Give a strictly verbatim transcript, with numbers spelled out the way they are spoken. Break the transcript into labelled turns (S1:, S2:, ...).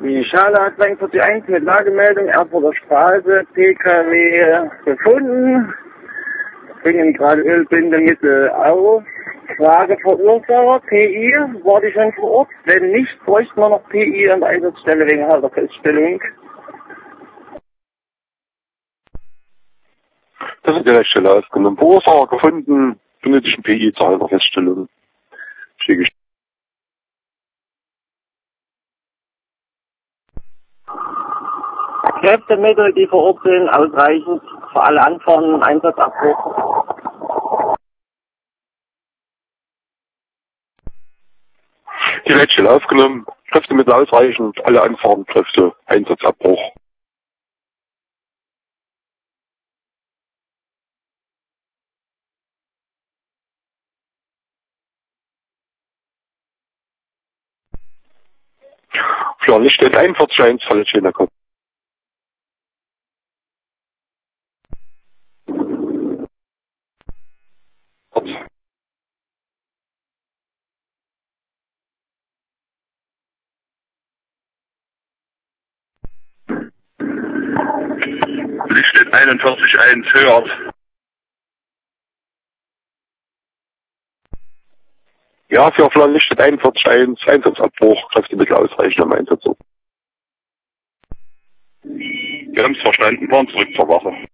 S1: Die Schale hat zweiundvierzig mit Lagemeldung Erfurter Straße, P K W gefunden. Bringen gerade Ölbindemittel auf. Frage Verursacher, P I, war die schon vor Ort? Wenn nicht, bräuchten wir noch P I an der Einsatzstelle wegen Halterfeststellung.
S2: Das ist die Rechtsstelle aufgenommen. Verursacher gefunden, benötigten P I zur Halterfeststellung. Schicke
S1: Kräftemittel, die vor Ort sind, ausreichend für alle Anfahren, Einsatzabbruch.
S2: Die Leitstelle aufgenommen, Kräftemittel ausreichend, alle Anfahren, Kräfte, Einsatzabbruch. Klar, nicht steht einundvierzig eins, falsch in der Kopf. Licht steht einundvierzig eins, hört. Ja, für Plan Licht steht einundvierzig eins, Einsatzabbruch, Kräftemittel ausreichend am Einsatz. Wir haben es verstanden, fahren zurück zur Wache.